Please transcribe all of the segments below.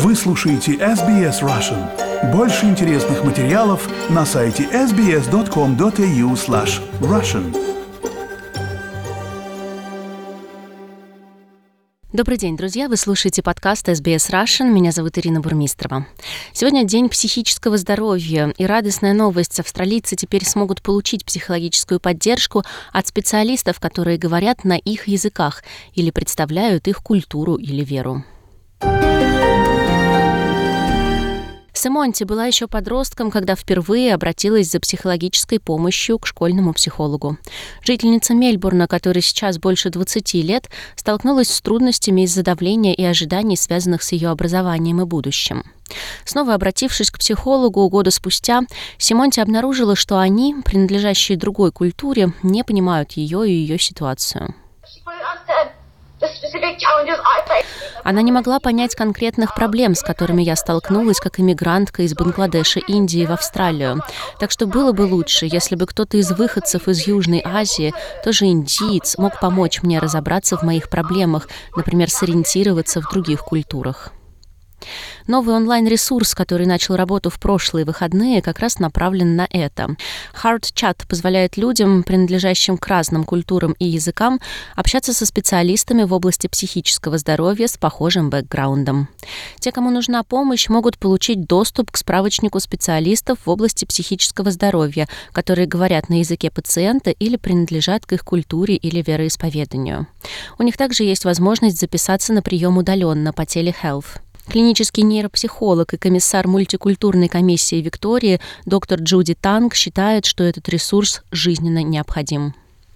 Вы слушаете SBS Russian. Больше интересных материалов на сайте sbs.com.au/russian. Добрый день, друзья! Вы слушаете подкаст SBS Russian. Меня зовут Ирина Бурмистрова. Сегодня День психического здоровья, и радостная новость: австралийцы теперь смогут получить психологическую поддержку от специалистов, которые говорят на их языках или представляют их культуру или веру. Симонти была еще подростком, когда впервые обратилась за психологической помощью к школьному психологу. Жительница Мельбурна, которой сейчас больше 20 лет, столкнулась с трудностями из-за давления и ожиданий, связанных с ее образованием и будущим. Снова обратившись к психологу года спустя, Симонти обнаружила, что они, принадлежащие другой культуре, не понимают ее и ее ситуацию. Она не могла понять конкретных проблем, с которыми я столкнулась как иммигрантка из Бангладеша, Индии в Австралию. Так что было бы лучше, если бы кто-то из выходцев из Южной Азии, тоже индиец, мог помочь мне разобраться в моих проблемах, например, сориентироваться в других культурах. Новый онлайн-ресурс, который начал работу в прошлые выходные, как раз направлен на это. Heart Chat позволяет людям, принадлежащим к разным культурам и языкам, общаться со специалистами в области психического здоровья с похожим бэкграундом. Те, кому нужна помощь, могут получить доступ к справочнику специалистов в области психического здоровья, которые говорят на языке пациента или принадлежат к их культуре или вероисповеданию. У них также есть возможность записаться на прием удаленно по теле-health. Клинический нейропсихолог и комиссар мультикультурной комиссии Виктории доктор Джуди Танг считает, что этот ресурс жизненно необходим.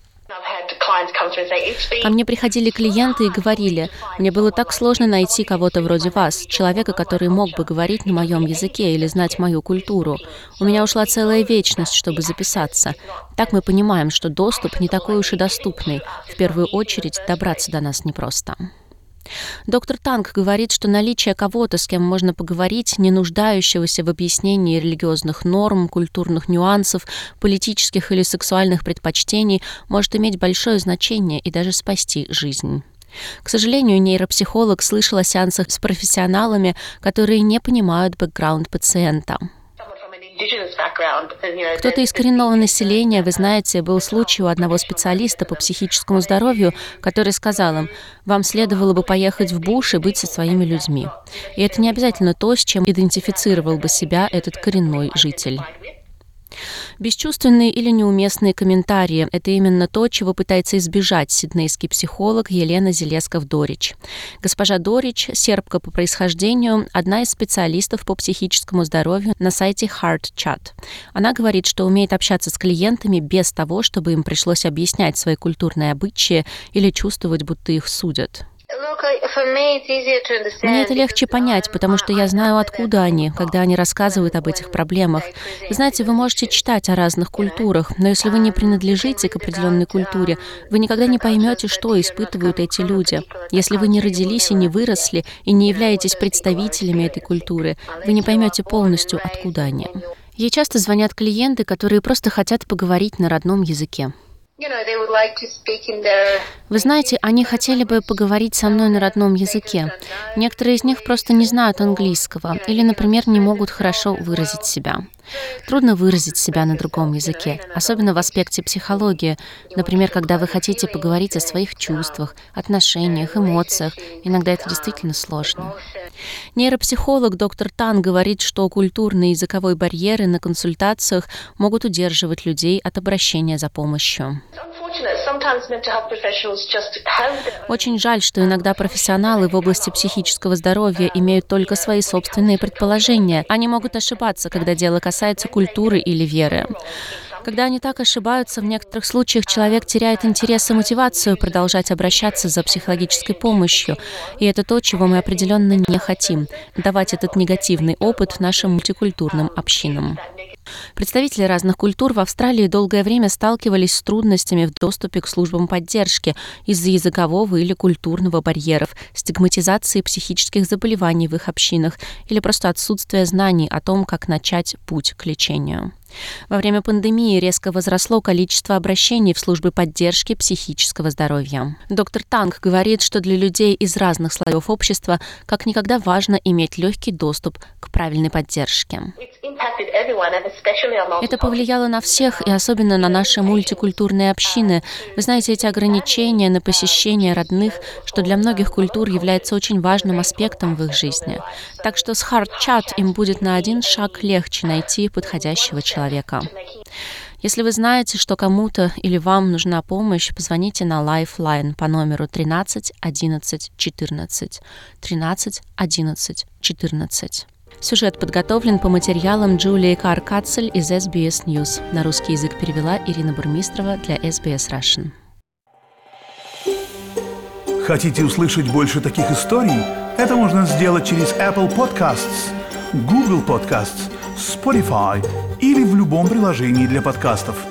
Ко мне приходили клиенты и говорили: «Мне было так сложно найти кого-то вроде вас, человека, который мог бы говорить на моем языке или знать мою культуру. У меня ушла целая вечность, чтобы записаться. Так мы понимаем, что доступ не такой уж и доступный. В первую очередь добраться до нас непросто». Доктор Танг говорит, что наличие кого-то, с кем можно поговорить, не нуждающегося в объяснении религиозных норм, культурных нюансов, политических или сексуальных предпочтений, может иметь большое значение и даже спасти жизнь. К сожалению, нейропсихолог слышал о сеансах с профессионалами, которые не понимают бэкграунд пациента. Кто-то из коренного населения, вы знаете, был случай у одного специалиста по психическому здоровью, который сказал им: «Вам следовало бы поехать в буш и быть со своими людьми». И это не обязательно то, с чем идентифицировал бы себя этот коренной житель. Бесчувственные или неуместные комментарии – это именно то, чего пытается избежать сиднейский психолог Елена Зелесков-Дорич. Госпожа Дорич, сербка по происхождению, одна из специалистов по психическому здоровью на сайте Heart Chat. Она говорит, что умеет общаться с клиентами без того, чтобы им пришлось объяснять свои культурные обычаи или чувствовать, будто их судят. Мне это легче понять, потому что я знаю, откуда они, когда они рассказывают об этих проблемах. Вы знаете, вы можете читать о разных культурах, но если вы не принадлежите к определенной культуре, вы никогда не поймете, что испытывают эти люди. Если вы не родились и не выросли, и не являетесь представителями этой культуры, вы не поймете полностью, откуда они. Ей часто звонят клиенты, которые просто хотят поговорить на родном языке. Вы знаете, они хотели бы поговорить со мной на родном языке. Некоторые из них просто не знают английского или, например, не могут хорошо выразить себя. Трудно выразить себя на другом языке, особенно в аспекте психологии. Например, когда вы хотите поговорить о своих чувствах, отношениях, эмоциях. Иногда это действительно сложно. Нейропсихолог доктор Тан говорит, что культурные и языковые барьеры на консультациях могут удерживать людей от обращения за помощью. Очень жаль, что иногда профессионалы в области психического здоровья имеют только свои собственные предположения. Они могут ошибаться, когда дело касается культуры или веры. Когда они так ошибаются, в некоторых случаях человек теряет интерес и мотивацию продолжать обращаться за психологической помощью. И это то, чего мы определенно не хотим – давать этот негативный опыт нашим мультикультурным общинам. Представители разных культур в Австралии долгое время сталкивались с трудностями в доступе к службам поддержки из-за языкового или культурного барьеров, стигматизации психических заболеваний в их общинах или просто отсутствия знаний о том, как начать путь к лечению. Во время пандемии резко возросло количество обращений в службы поддержки психического здоровья. Доктор Танг говорит, что для людей из разных слоев общества как никогда важно иметь легкий доступ к правильной поддержке. Это повлияло на всех, и особенно на наши мультикультурные общины. Вы знаете, эти ограничения на посещение родных, что для многих культур является очень важным аспектом в их жизни. Так что с Heart Chat им будет на один шаг легче найти подходящего человека. Если вы знаете, что кому-то или вам нужна помощь, позвоните на Lifeline по номеру 13 11 14. 13 11 14. Сюжет подготовлен по материалам Джулии Кар-Кацель из SBS News. На русский язык перевела Ирина Бурмистрова для SBS Russian. Хотите услышать больше таких историй? Это можно сделать через Apple Podcasts, Google Podcasts, Spotify или в любом приложении для подкастов.